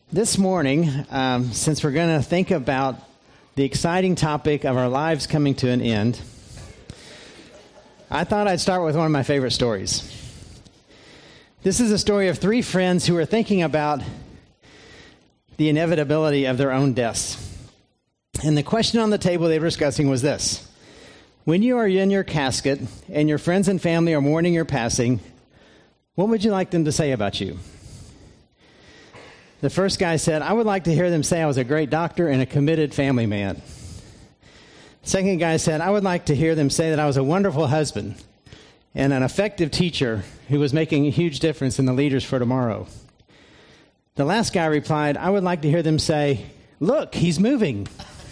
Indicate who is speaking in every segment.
Speaker 1: This morning, since we're going to think about the exciting topic of our lives coming to an end, I thought I'd start with one of my favorite stories. This is a story of three friends who were thinking about the inevitability of their own deaths. And the question on the table they were discussing was this: when you are in your casket and your friends and family are mourning your passing, what would you like them to say about you? The first guy said, I would like to hear them say I was a great doctor and a committed family man. Second guy said, I would like to hear them say that I was a wonderful husband and an effective teacher who was making a huge difference in the leaders for tomorrow. The last guy replied, I would like to hear them say, look, he's moving.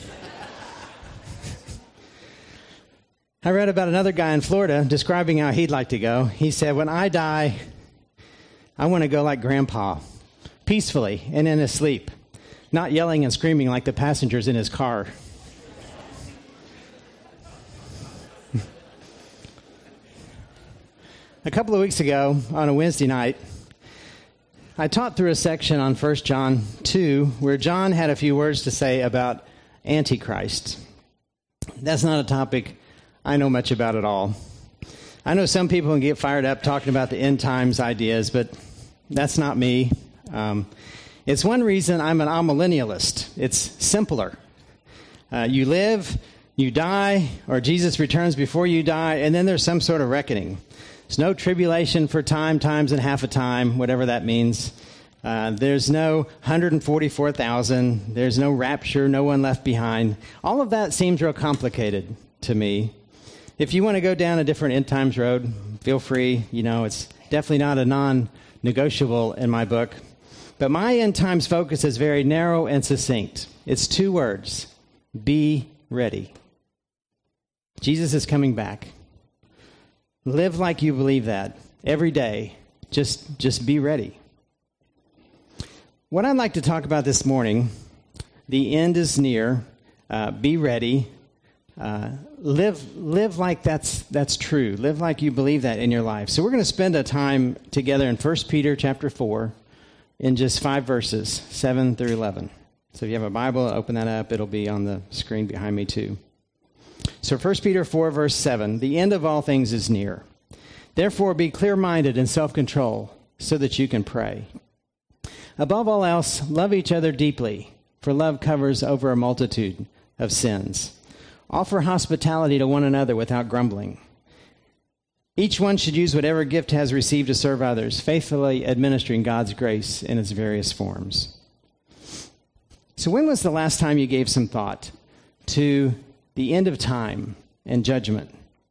Speaker 1: I read about another guy in Florida describing how he'd like to go. He said, when I die, I want to go like Grandpa, peacefully and in his sleep, not yelling and screaming like the passengers in his car. A couple of weeks ago, on a Wednesday night, I taught through a section on 1 John 2, where John had a few words to say about Antichrist. That's not a topic I know much about at all. I know some people can get fired up talking about the end times ideas, but that's not me. It's one reason I'm an amillennialist. It's simpler. You live, you die, or Jesus returns before you die, and then there's some sort of reckoning. There's no tribulation for time, times and half a time, whatever that means. There's no 144,000. There's no rapture, no one left behind. All of that seems real complicated to me. If you want to go down a different end times road, feel free. You know, it's definitely not a non-negotiable in my book. But my end times focus is very narrow and succinct. It's two words: be ready. Jesus is coming back. Live like you believe that every day. Just be ready. What I'd like to talk about this morning, the end is near. Be ready. Live like that's true. Live like you believe that in your life. So we're going to spend a time together in 1 Peter chapter 4 in just 5 verses, 7 through 11. So if you have a Bible, open that up. It'll be on the screen behind me too. So 1 Peter 4 verse 7, the end of all things is near. Therefore be clear-minded and self-control so that you can pray. Above all else, love each other deeply, for love covers over a multitude of sins. Offer hospitality to one another without grumbling. Each one should use whatever gift has received to serve others, faithfully administering God's grace in its various forms. So when was the last time you gave some thought to the end of time and judgment?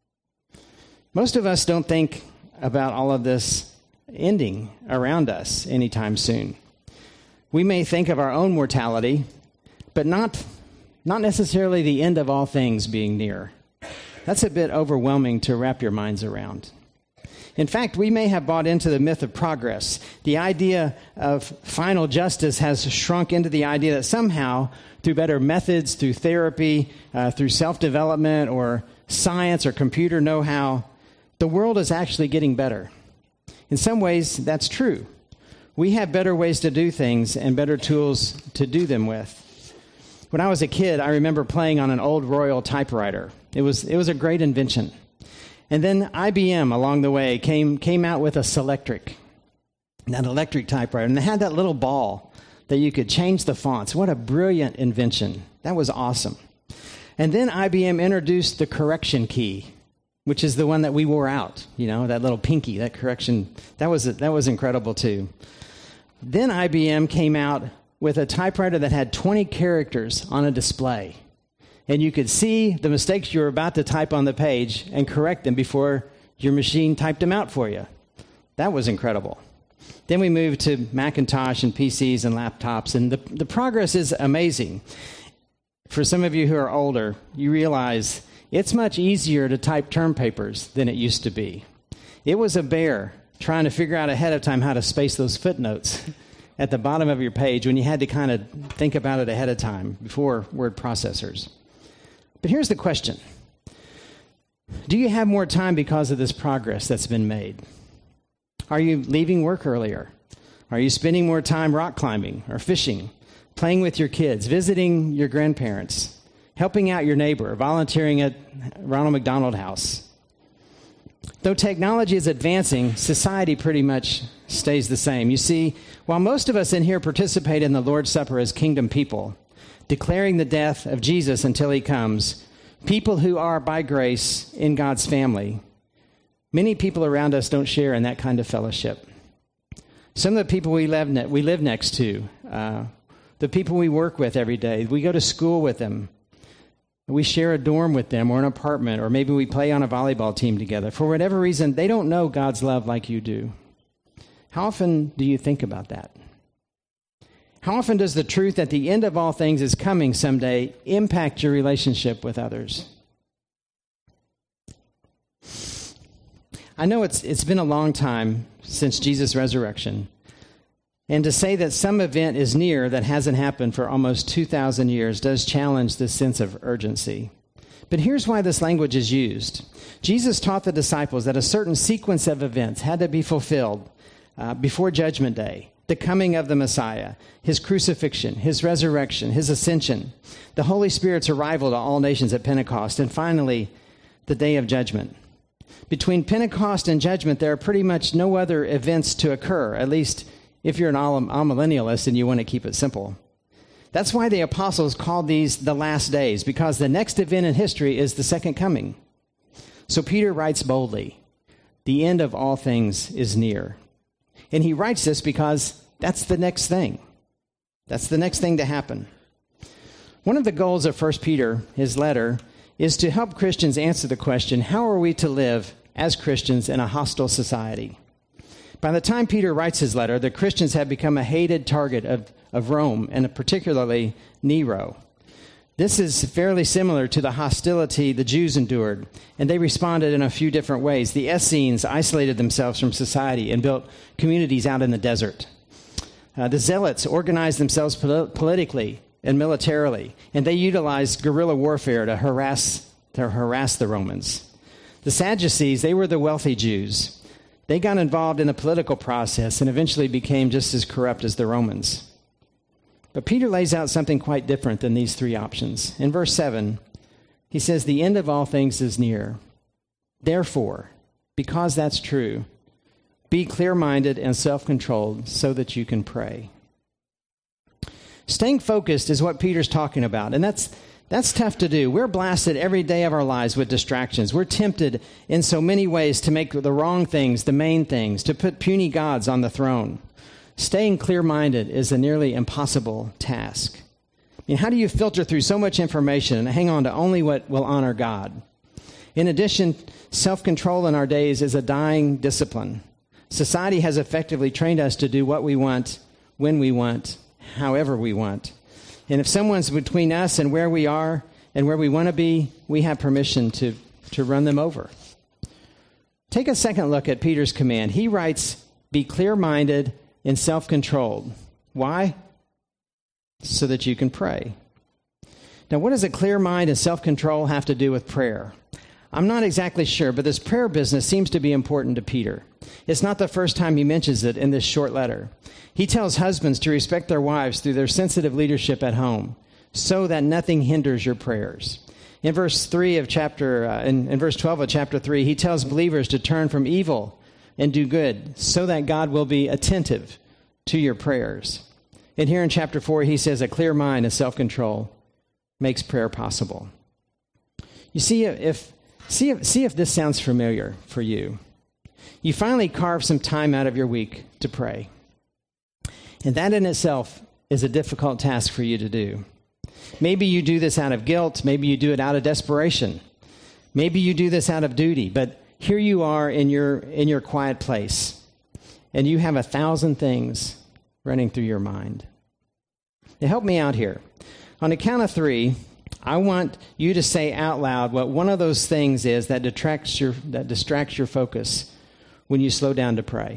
Speaker 1: Most of us don't think about all of this ending around us anytime soon. We may think of our own mortality, but not necessarily the end of all things being near. That's a bit overwhelming to wrap your minds around. In fact, we may have bought into the myth of progress. The idea of final justice has shrunk into the idea that somehow, through better methods, through therapy, through self-development or science or computer know-how, the world is actually getting better. In some ways, that's true. We have better ways to do things and better tools to do them with. When I was a kid, I remember playing on an old Royal typewriter. It was a great invention. And then IBM along the way came out with a Selectric, that electric typewriter, and they had that little ball that you could change the fonts. What a brilliant invention. That was awesome. And then IBM introduced the correction key, which is the one that we wore out, you know, that little pinky, that correction. That was incredible too. Then IBM came out with a typewriter that had 20 characters on a display. And you could see the mistakes you were about to type on the page and correct them before your machine typed them out for you. That was incredible. Then we moved to Macintosh and PCs and laptops, and the progress is amazing. For some of you who are older, you realize it's much easier to type term papers than it used to be. It was a bear trying to figure out ahead of time how to space those footnotes at the bottom of your page when you had to kind of think about it ahead of time before word processors. But here's the question. Do you have more time because of this progress that's been made? Are you leaving work earlier? Are you spending more time rock climbing or fishing, playing with your kids, visiting your grandparents, helping out your neighbor, volunteering at Ronald McDonald House? Though technology is advancing, society pretty much stays the same. You see, while most of us in here participate in the Lord's Supper as kingdom people, declaring the death of Jesus until he comes, people who are by grace in God's family, many people around us don't share in that kind of fellowship. Some of the people we live next to, the people we work with every day, we go to school with them, we share a dorm with them or an apartment, or maybe we play on a volleyball team together. For whatever reason, they don't know God's love like you do. How often do you think about that? How often does the truth that the end of all things is coming someday impact your relationship with others? I know it's been a long time since Jesus' resurrection, and to say that some event is near that hasn't happened for almost 2,000 years does challenge this sense of urgency. But here's why this language is used. Jesus taught the disciples that a certain sequence of events had to be fulfilled before Judgment Day: the coming of the Messiah, his crucifixion, his resurrection, his ascension, the Holy Spirit's arrival to all nations at Pentecost, and finally, the day of judgment. Between Pentecost and judgment, there are pretty much no other events to occur, at least if you're an amillennialist and you want to keep it simple. That's why the apostles called these the last days, because the next event in history is the second coming. So Peter writes boldly, the end of all things is near. And he writes this because that's the next thing. That's the next thing to happen. One of the goals of 1 Peter, his letter, is to help Christians answer the question, how are we to live as Christians in a hostile society? By the time Peter writes his letter, the Christians have become a hated target of Rome, and particularly Nero. This is fairly similar to the hostility the Jews endured, and they responded in a few different ways. The Essenes isolated themselves from society and built communities out in the desert. The Zealots organized themselves politically and militarily, and they utilized guerrilla warfare to harass the Romans. The Sadducees, they were the wealthy Jews. They got involved in the political process and eventually became just as corrupt as the Romans. But Peter lays out something quite different than these three options. In verse 7, he says, the end of all things is near. Therefore, because that's true, be clear-minded and self-controlled so that you can pray. Staying focused is what Peter's talking about, and that's tough to do. We're blasted every day of our lives with distractions. We're tempted in so many ways to make the wrong things the main things, to put puny gods on the throne. Staying clear-minded is a nearly impossible task. I mean, how do you filter through so much information and hang on to only what will honor God? In addition, self-control in our days is a dying discipline. Society has effectively trained us to do what we want, when we want, however we want. And if someone's between us and where we are and where we want to be, we have permission to run them over. Take a second look at Peter's command. He writes, be clear-minded and self-controlled. Why? So that you can pray. Now, what does a clear mind and self-control have to do with prayer? I'm not exactly sure, but this prayer business seems to be important to Peter. It's not the first time he mentions it in this short letter. He tells husbands to respect their wives through their sensitive leadership at home, so that nothing hinders your prayers. In verse 12 of chapter 3, he tells believers to turn from evil and do good, so that God will be attentive to your prayers. And here in chapter 4, he says a clear mind and self-control makes prayer possible. You see if this sounds familiar for you. You finally carve some time out of your week to pray. And that in itself is a difficult task for you to do. Maybe you do this out of guilt. Maybe you do it out of desperation. Maybe you do this out of duty. But here you are in your quiet place, and you have 1,000 things running through your mind. Now help me out here. On the count of 3, I want you to say out loud what one of those things is that distracts your focus when you slow down to pray.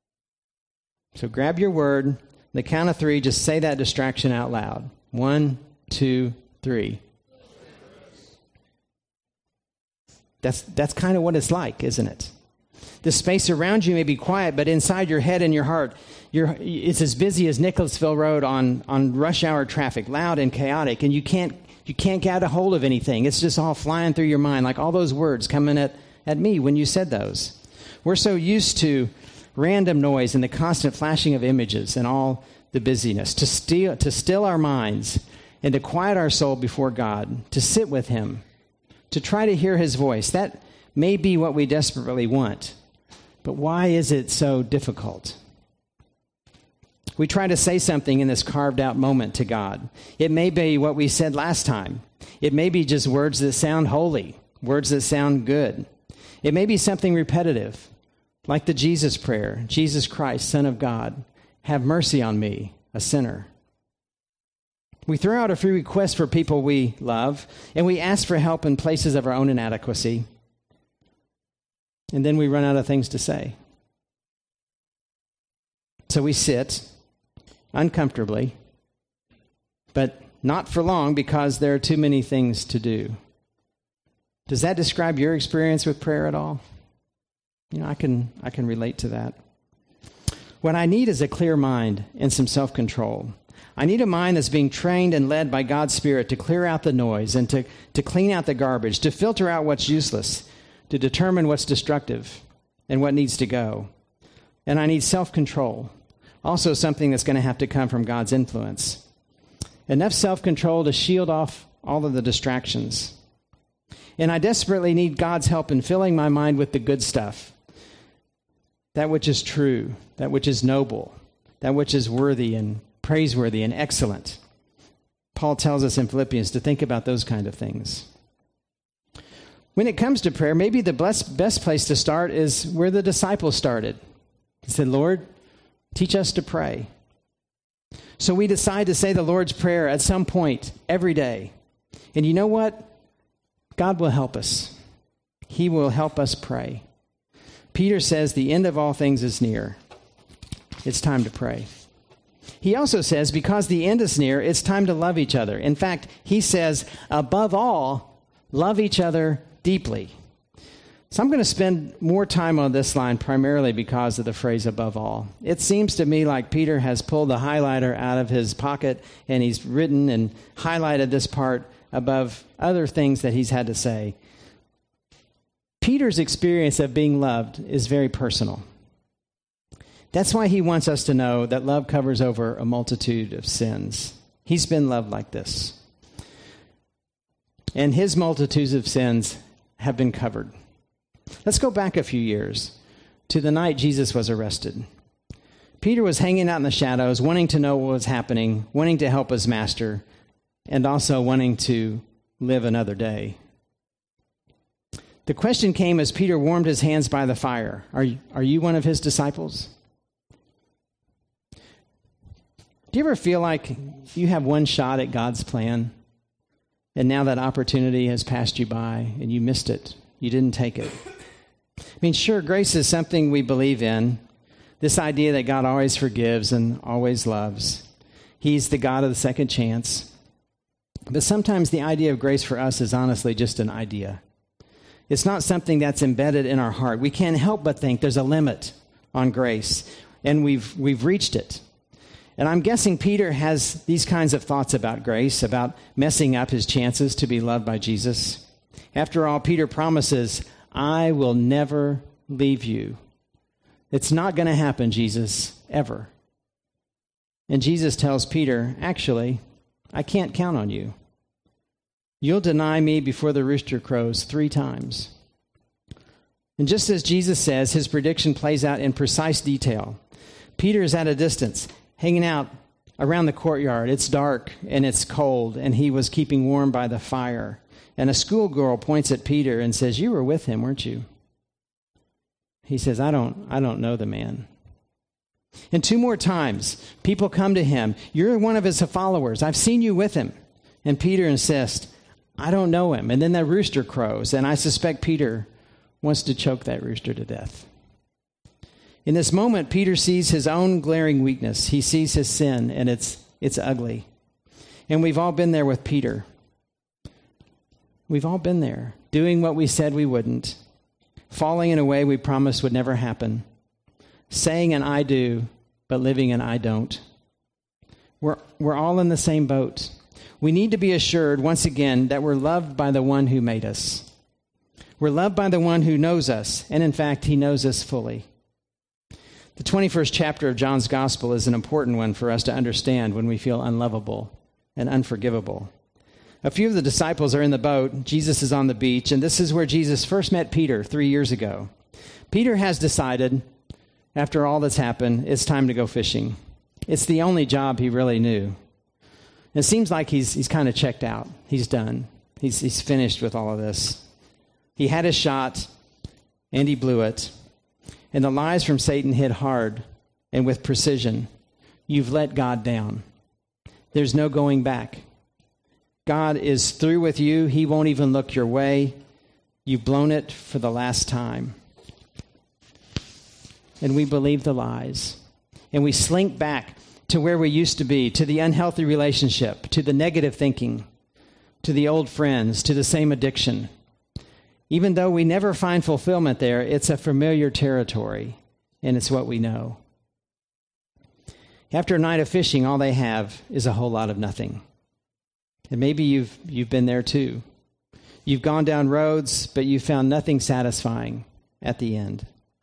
Speaker 1: So grab your word. On the count of 3, just say that distraction out loud. 1, 2, 3. That's kind of what it's like, isn't it? The space around you may be quiet, but inside your head and your heart, it's as busy as Nicholasville Road on rush hour traffic, loud and chaotic, and you can't get a hold of anything. It's just all flying through your mind, like all those words coming at me when you said those. We're so used to random noise and the constant flashing of images and all the busyness, to still our minds and to quiet our soul before God, to sit with him, to try to hear his voice. That may be what we desperately want. But why is it so difficult? We try to say something in this carved out moment to God. It may be what we said last time. It may be just words that sound holy, words that sound good. It may be something repetitive, like the Jesus prayer, Jesus Christ, Son of God, have mercy on me, a sinner. We throw out a few requests for people we love, and we ask for help in places of our own inadequacy. And then we run out of things to say. So we sit uncomfortably, but not for long because there are too many things to do. Does that describe your experience with prayer at all? You know, I can relate to that. What I need is a clear mind and some self-control. I need a mind that's being trained and led by God's Spirit to clear out the noise and to clean out the garbage, to filter out what's useless, to determine what's destructive and what needs to go. And I need self-control, also something that's going to have to come from God's influence. Enough self-control to shield off all of the distractions. And I desperately need God's help in filling my mind with the good stuff, that which is true, that which is noble, that which is worthy and praiseworthy and excellent. Paul tells us in Philippians to think about those kind of things. When it comes to prayer, maybe the best place to start is where the disciples started. He said, Lord, teach us to pray. So we decide to say the Lord's Prayer at some point every day. And you know what? God will help us. He will help us pray. Peter says the end of all things is near. It's time to pray. He also says because the end is near, it's time to love each other. In fact, he says, above all, love each other deeply. So I'm going to spend more time on this line primarily because of the phrase above all. It seems to me like Peter has pulled the highlighter out of his pocket and he's written and highlighted this part above other things that he's had to say. Peter's experience of being loved is very personal. That's why he wants us to know that love covers over a multitude of sins. He's been loved like this. And his multitudes of sins have been covered. Let's go back a few years to the night Jesus was arrested. Peter was hanging out in the shadows, wanting to know what was happening, wanting to help his master, and also wanting to live another day. The question came as Peter warmed his hands by the fire. Are you one of his disciples? Do you ever feel like you have one shot at God's plan, and now that opportunity has passed you by, and you missed it? You didn't take it. I mean, sure, grace is something we believe in, this idea that God always forgives and always loves. He's the God of the second chance. But sometimes the idea of grace for us is honestly just an idea. It's not something that's embedded in our heart. We can't help but think there's a limit on grace, and we've reached it. And I'm guessing Peter has these kinds of thoughts about grace, about messing up his chances to be loved by Jesus. After all, Peter promises, I will never leave you. It's not going to happen, Jesus, ever. And Jesus tells Peter, actually, I can't count on you. You'll deny me before the rooster crows 3 times. And just as Jesus says, his prediction plays out in precise detail. Peter is at a distance, hanging out around the courtyard. It's dark and it's cold, and he was keeping warm by the fire. And a schoolgirl points at Peter and says, you were with him, weren't you? He says, I don't know the man. And 2 more times, people come to him. You're one of his followers. I've seen you with him. And Peter insists, I don't know him. And then that rooster crows, and I suspect Peter wants to choke that rooster to death. In this moment, Peter sees his own glaring weakness. He sees his sin, and it's ugly. And we've all been there with Peter. We've all been there, doing what we said we wouldn't, falling in a way we promised would never happen, saying an I do, but living an I don't. We're all in the same boat. We need to be assured, once again, that we're loved by the one who made us. We're loved by the one who knows us, and in fact, he knows us fully. The 21st chapter of John's Gospel is an important one for us to understand when we feel unlovable and unforgivable. A few of the disciples are in the boat. Jesus is on the beach, and this is where Jesus first met Peter 3 years ago. Peter has decided, after all that's happened, it's time to go fishing. It's the only job he really knew. It seems like he's kind of checked out. He's done. He's finished with all of this. He had his shot, and he blew it. And the lies from Satan hit hard and with precision. You've let God down. There's no going back. God is through with you. He won't even look your way. You've blown it for the last time. And we believe the lies. And we slink back to where we used to be, to the unhealthy relationship, to the negative thinking, to the old friends, to the same addiction. Even though we never find fulfillment there, it's a familiar territory, and it's what we know. After a night of fishing, all they have is a whole lot of nothing. And maybe you've been there too. You've gone down roads, but you found nothing satisfying at the end.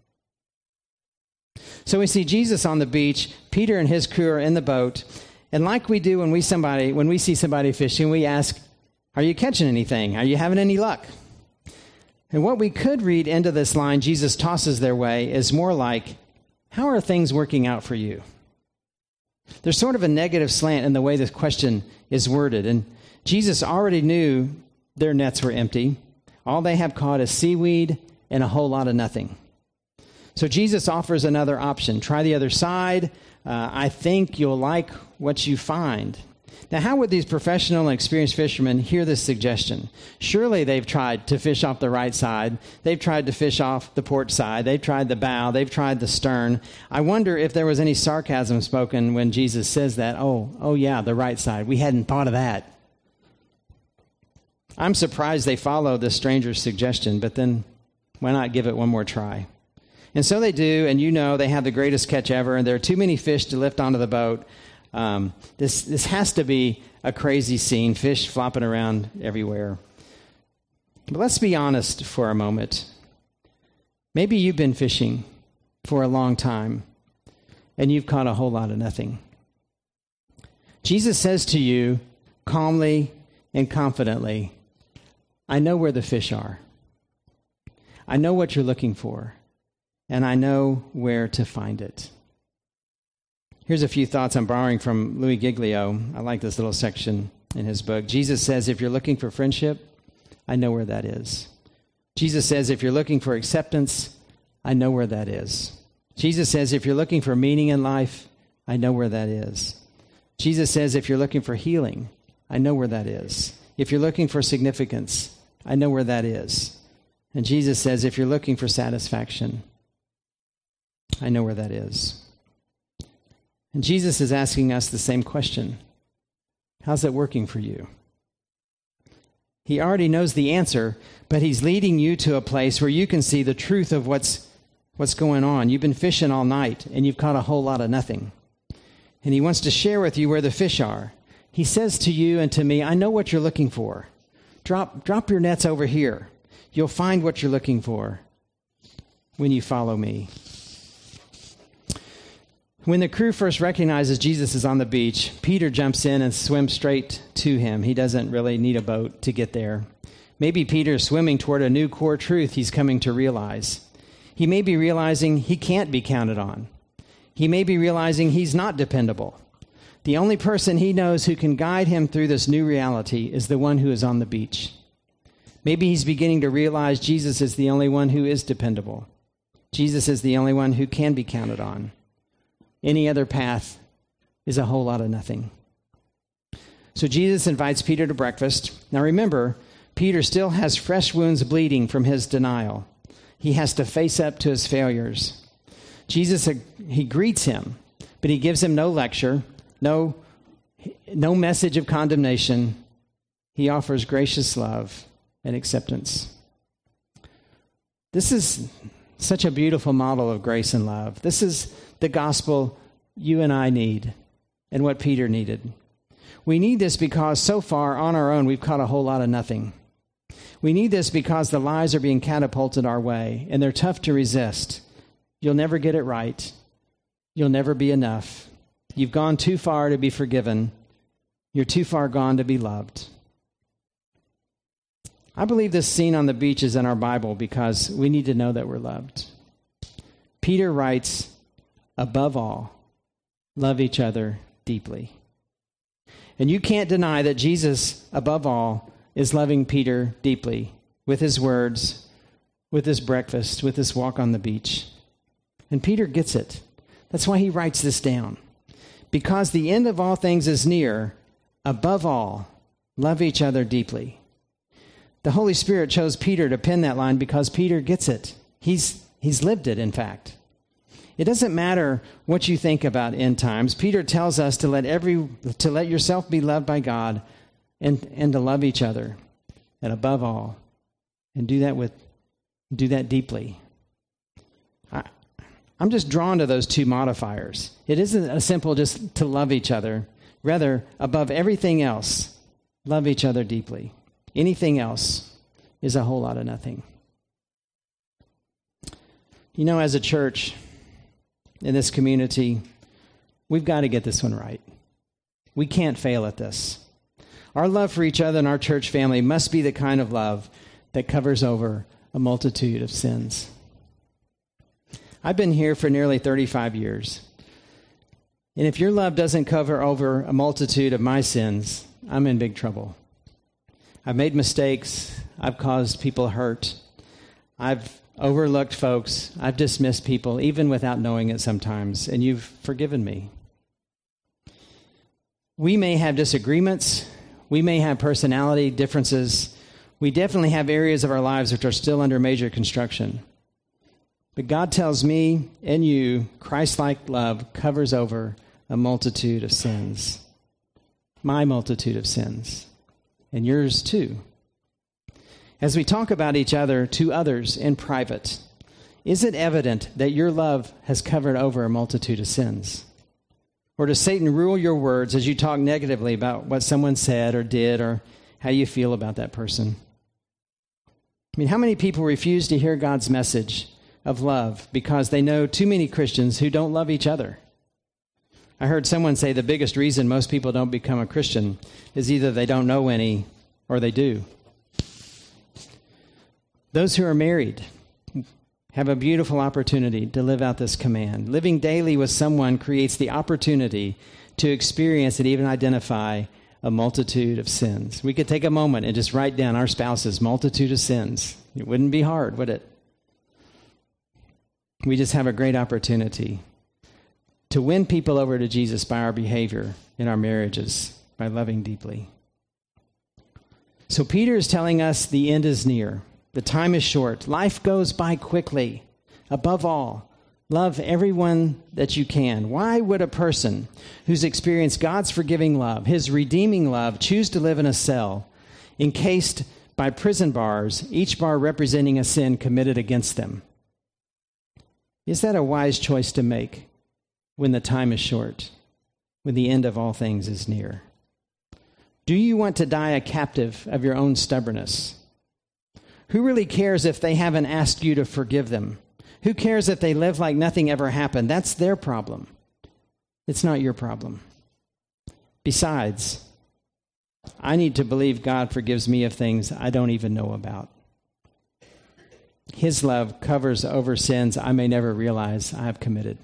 Speaker 1: So we see Jesus on the beach, Peter and his crew are in the boat, and like we do when we see somebody fishing, we ask, are you catching anything? Are you having any luck? And what we could read into this line Jesus tosses their way is more like, how are things working out for you? There's sort of a negative slant in the way this question is worded. And Jesus already knew their nets were empty. All they have caught is seaweed and a whole lot of nothing. So Jesus offers another option. Try the other side. I think you'll like what you find. Now, how would these professional and experienced fishermen hear this suggestion? Surely they've tried to fish off the right side. They've tried to fish off the port side. They've tried the bow. They've tried the stern. I wonder if there was any sarcasm spoken when Jesus says that. Oh yeah, the right side. We hadn't thought of that. I'm surprised they follow this stranger's suggestion, but then why not give it one more try? And so they do, and they have the greatest catch ever, and there are too many fish to lift onto the boat. This has to be a crazy scene, fish flopping around everywhere. But let's be honest for a moment. Maybe you've been fishing for a long time, and you've caught a whole lot of nothing. Jesus says to you, calmly and confidently, I know where the fish are. I know what you're looking for, and I know where to find it. Here's a few thoughts I'm borrowing from Louis Giglio. I like this little section in his book. Jesus says, if you're looking for friendship, I know where that is. Jesus says, if you're looking for acceptance, I know where that is. Jesus says, if you're looking for meaning in life, I know where that is. Jesus says, if you're looking for healing, I know where that is. If you're looking for significance, I know where that is. And Jesus says, if you're looking for satisfaction, I know where that is. And Jesus is asking us the same question. How's it working for you? He already knows the answer, but he's leading you to a place where you can see the truth of what's going on. You've been fishing all night, and you've caught a whole lot of nothing. And he wants to share with you where the fish are. He says to you and to me, I know what you're looking for. Drop your nets over here. You'll find what you're looking for when you follow me. When the crew first recognizes Jesus is on the beach, Peter jumps in and swims straight to him. He doesn't really need a boat to get there. Maybe Peter's swimming toward a new core truth he's coming to realize. He may be realizing he can't be counted on. He may be realizing he's not dependable. The only person he knows who can guide him through this new reality is the one who is on the beach. Maybe he's beginning to realize Jesus is the only one who is dependable. Jesus is the only one who can be counted on. Any other path is a whole lot of nothing. So Jesus invites Peter to breakfast. Now remember, Peter still has fresh wounds bleeding from his denial. He has to face up to his failures. Jesus, he greets him, but he gives him no lecture, no message of condemnation. He offers gracious love and acceptance. This is such a beautiful model of grace and love. This is the gospel you and I need and what Peter needed. We need this because so far on our own we've caught a whole lot of nothing. We need this because the lies are being catapulted our way and they're tough to resist. You'll never get it right. You'll never be enough. You've gone too far to be forgiven. You're too far gone to be loved. I believe this scene on the beach is in our Bible because we need to know that we're loved. Peter writes, above all, love each other deeply. And you can't deny that Jesus, above all, is loving Peter deeply with his words, with his breakfast, with his walk on the beach. And Peter gets it. That's why he writes this down. Because the end of all things is near, above all, love each other deeply. The Holy Spirit chose Peter to pen that line because Peter gets it. He's lived it, in fact. It doesn't matter what you think about end times. Peter tells us to let yourself be loved by God and to love each other, and above all, and do that deeply. I'm just drawn to those two modifiers. It isn't a simple just to love each other. Rather, above everything else, love each other deeply. Anything else is a whole lot of nothing. You know, as a church in this community, we've got to get this one right. We can't fail at this. Our love for each other and our church family must be the kind of love that covers over a multitude of sins. I've been here for nearly 35 years. And if your love doesn't cover over a multitude of my sins, I'm in big trouble. I've made mistakes. I've caused people hurt. I've overlooked folks. I've dismissed people, even without knowing it sometimes, and you've forgiven me. We may have disagreements. We may have personality differences. We definitely have areas of our lives which are still under major construction. But God tells me and you, Christ-like love covers over a multitude of sins. My multitude of sins. And yours too. As we talk about each other to others in private, is it evident that your love has covered over a multitude of sins? Or does Satan rule your words as you talk negatively about what someone said or did or how you feel about that person? I mean, how many people refuse to hear God's message of love because they know too many Christians who don't love each other? I heard someone say the biggest reason most people don't become a Christian is either they don't know any or they do. Those who are married have a beautiful opportunity to live out this command. Living daily with someone creates the opportunity to experience and even identify a multitude of sins. We could take a moment and just write down our spouse's multitude of sins. It wouldn't be hard, would it? We just have a great opportunity to win people over to Jesus by our behavior in our marriages, by loving deeply. So Peter is telling us the end is near. The time is short. Life goes by quickly. Above all, love everyone that you can. Why would a person who's experienced God's forgiving love, his redeeming love, choose to live in a cell encased by prison bars, each bar representing a sin committed against them? Is that a wise choice to make when the time is short, when the end of all things is near? Do you want to die a captive of your own stubbornness? Who really cares if they haven't asked you to forgive them? Who cares if they live like nothing ever happened? That's their problem. It's not your problem. Besides, I need to believe God forgives me of things I don't even know about. His love covers over sins I may never realize I have committed.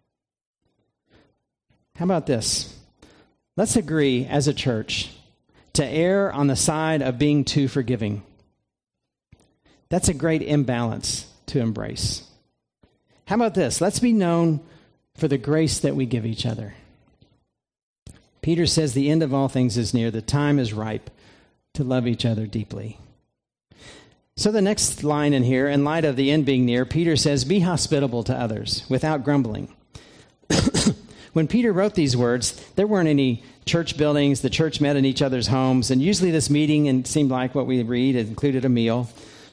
Speaker 1: How about this? Let's agree as a church to err on the side of being too forgiving. That's a great imbalance to embrace. How about this? Let's be known for the grace that we give each other. Peter says the end of all things is near. The time is ripe to love each other deeply. So the next line in here, in light of the end being near, Peter says, be hospitable to others without grumbling. When Peter wrote these words, there weren't any church buildings. The church met in each other's homes. And usually this meeting, and it seemed like what we read, it included a meal.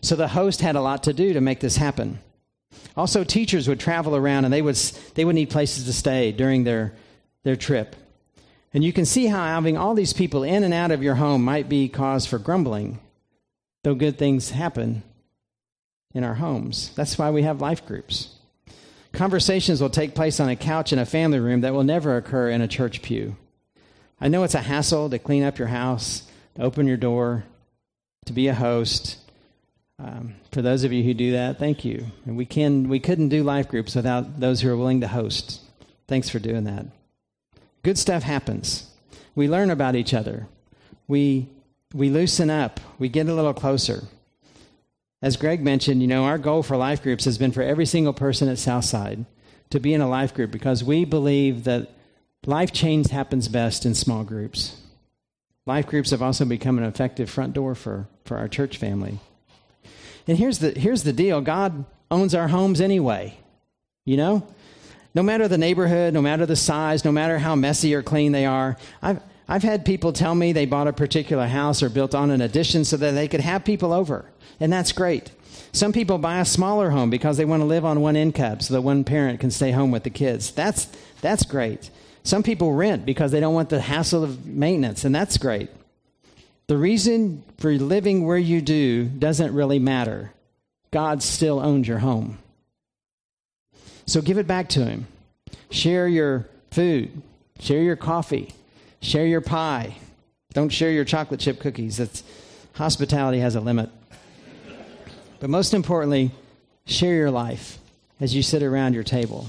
Speaker 1: So the host had a lot to do to make this happen. Also, teachers would travel around, and they would need places to stay during their trip. And you can see how having all these people in and out of your home might be cause for grumbling, though good things happen in our homes. That's why we have life groups. Conversations will take place on a couch in a family room that will never occur in a church pew. I know it's a hassle to clean up your house, to open your door, to be a host. For those of you who do that, thank you. And we couldn't do life groups without those who are willing to host. Thanks for doing that. Good stuff happens. We learn about each other. We loosen up. We get a little closer. As Greg mentioned, our goal for life groups has been for every single person at Southside to be in a life group because we believe that life change happens best in small groups. Life groups have also become an effective front door for our church family. And here's the deal. God owns our homes anyway, No matter the neighborhood, no matter the size, no matter how messy or clean they are. I've had people tell me they bought a particular house or built on an addition so that they could have people over. And that's great. Some people buy a smaller home because they want to live on one income so that one parent can stay home with the kids. That's great. Some people rent because they don't want the hassle of maintenance, and that's great. The reason for living where you do doesn't really matter. God still owns your home. So give it back to him. Share your food. Share your coffee. Share your pie. Don't share your chocolate chip cookies. Hospitality has a limit. But most importantly, share your life as you sit around your table.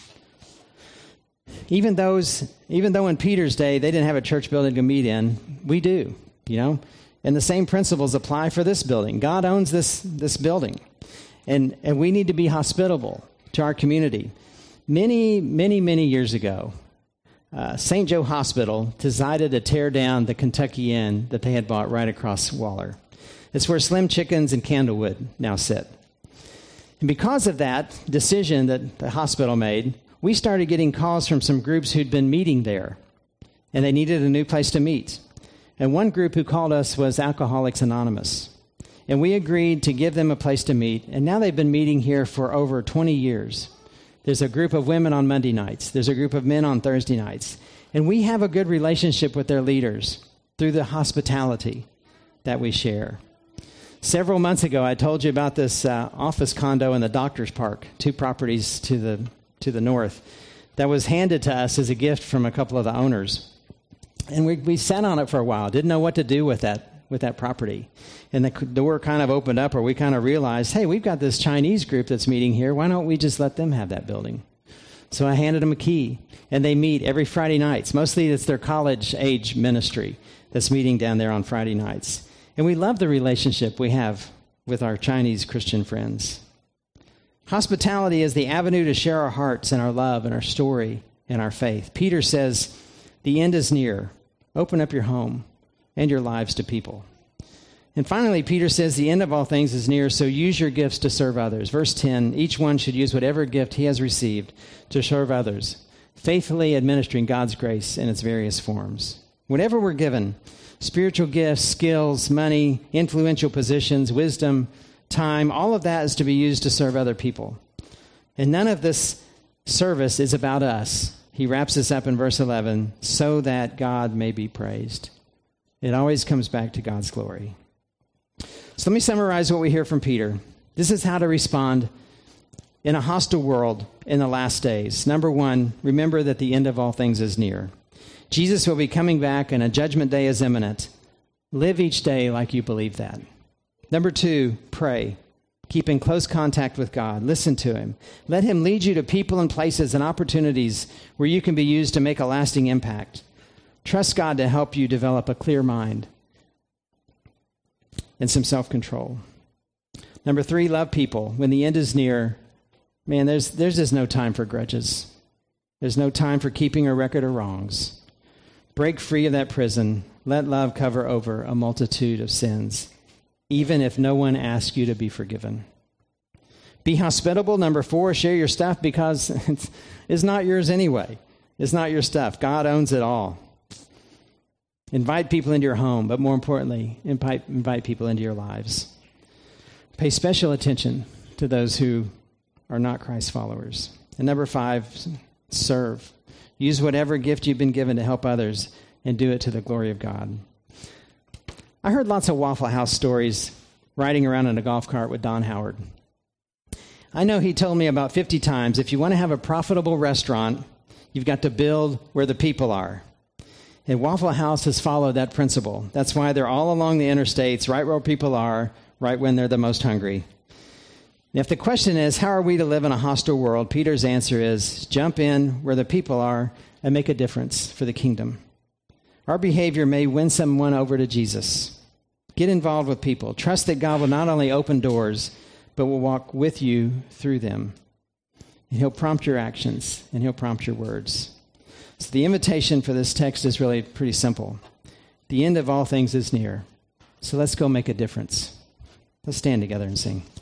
Speaker 1: Even though in Peter's day they didn't have a church building to meet in, we do, And the same principles apply for this building. God owns this building. And we need to be hospitable to our community. Many, many, many years ago, St. Joe Hospital decided to tear down the Kentucky Inn that they had bought right across Waller. It's where Slim Chickens and Candlewood now sit. And because of that decision that the hospital made, we started getting calls from some groups who'd been meeting there, and they needed a new place to meet. And one group who called us was Alcoholics Anonymous. And we agreed to give them a place to meet, and now they've been meeting here for over 20 years. There's a group of women on Monday nights. There's a group of men on Thursday nights. And we have a good relationship with their leaders through the hospitality that we share. Several months ago, I told you about this office condo in the Doctor's Park, 2 properties to the north, that was handed to us as a gift from a couple of the owners. And we sat on it for a while, didn't know what to do with that property. And the door kind of opened up, or we kind of realized, hey, we've got this Chinese group that's meeting here. Why don't we just let them have that building? So I handed them a key, and they meet every Friday nights. Mostly it's their college-age ministry that's meeting down there on Friday nights. And we love the relationship we have with our Chinese Christian friends. Hospitality is the avenue to share our hearts and our love and our story and our faith. Peter says, the end is near. Open up your home and your lives to people. And finally, Peter says the end of all things is near, so use your gifts to serve others. Verse 10, each one should use whatever gift he has received to serve others, faithfully administering God's grace in its various forms. Whatever we're given, spiritual gifts, skills, money, influential positions, wisdom, time, all of that is to be used to serve other people. And none of this service is about us. He wraps this up in verse 11, so that God may be praised. It always comes back to God's glory. So let me summarize what we hear from Peter. This is how to respond in a hostile world in the last days. Number 1, remember that the end of all things is near. Jesus will be coming back and a judgment day is imminent. Live each day like you believe that. Number 2, pray. Keep in close contact with God. Listen to him. Let him lead you to people and places and opportunities where you can be used to make a lasting impact. Trust God to help you develop a clear mind and some self-control. Number 3, love people. When the end is near, man, there's just no time for grudges. There's no time for keeping a record of wrongs. Break free of that prison. Let love cover over a multitude of sins, even if no one asks you to be forgiven. Be hospitable. Number 4, share your stuff because it's not yours anyway. It's not your stuff. God owns it all. Invite people into your home, but more importantly, invite people into your lives. Pay special attention to those who are not Christ followers. And number 5, serve. Use whatever gift you've been given to help others and do it to the glory of God. I heard lots of Waffle House stories riding around in a golf cart with Don Howard. I know he told me about 50 times, if you want to have a profitable restaurant, you've got to build where the people are. And Waffle House has followed that principle. That's why they're all along the interstates, right where people are, right when they're the most hungry. And if the question is, how are we to live in a hostile world? Peter's answer is, jump in where the people are and make a difference for the kingdom. Our behavior may win someone over to Jesus. Get involved with people. Trust that God will not only open doors, but will walk with you through them. And he'll prompt your actions, and he'll prompt your words. So the invitation for this text is really pretty simple. The end of all things is near. So let's go make a difference. Let's stand together and sing.